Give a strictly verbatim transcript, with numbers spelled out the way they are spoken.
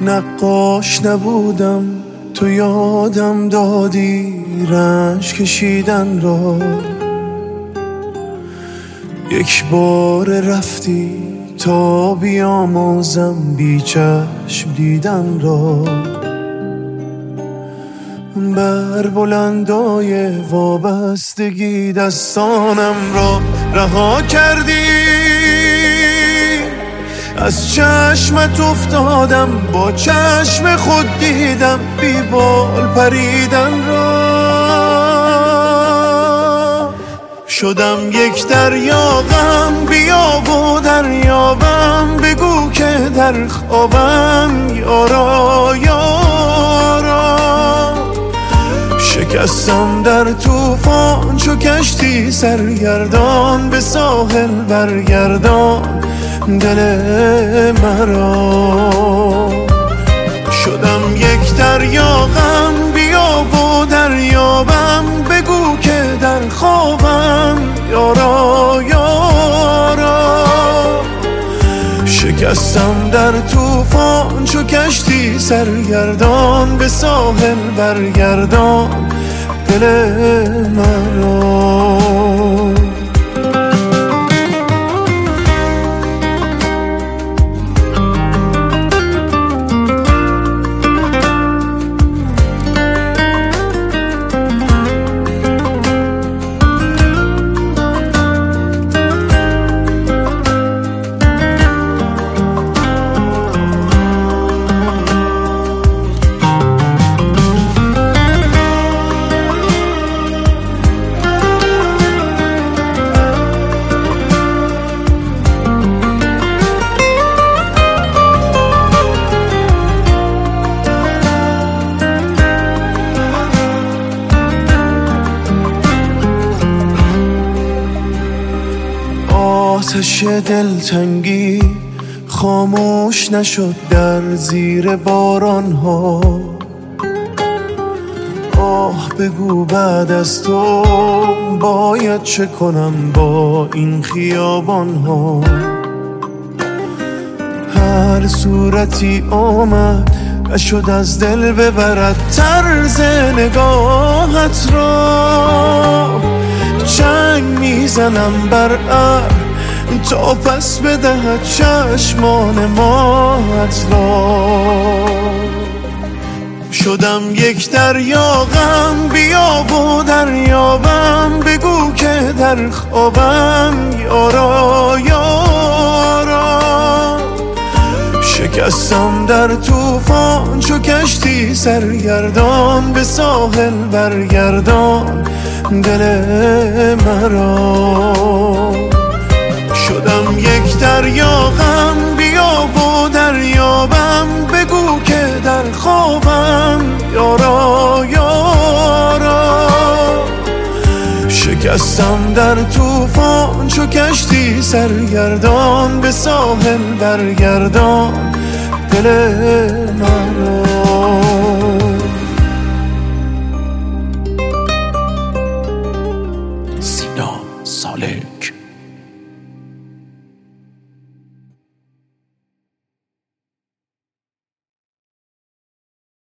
نقاش نبودم تو یادم دادی رنج کشیدن را، یک بار رفتی تا بیاموزم بی چشم دیدن را. بر بلندای وابستگی دستانم را رها کردی، از چشمت افتادم با چشم خود دیدم بی بال پریدن را. شدم یک دریا غم بیا و دریابم، بگو که در خوابم یارا یارا. شکستم در طوفان چو کشتی سرگردان، به ساحل برگردان دل مرا. شدم یک دریا غم بیا و دریابم، بگو که در خوابم یارا یارا. شکستم در طوفان چو کشتی سرگردان، به ساحل برگردان دل مرا. آتش دلتنگی خاموش نشد در زیر باران ها. آه بگو بعد از تو باید چه کنم با این خیابان ها. هر صورتی آمد نشد از دل ببرد طرز نگاهت را. چنگ میزنم بر ابر تا پس بدهد چشمان ماهت را. شدم یک دریا غم بیا و دریابم، بگو که در خوابم یارا یارا. شکستم در طوفان چو کشتی سرگردان، به ساحل برگردان دل مرا. شدم یک دریا غم بیا و دریابم، بگو که در خوابم یارا یارا. شکستم در طوفان چو کشتی سرگردان، به ساحل برگردان دل مرا. سینا ساله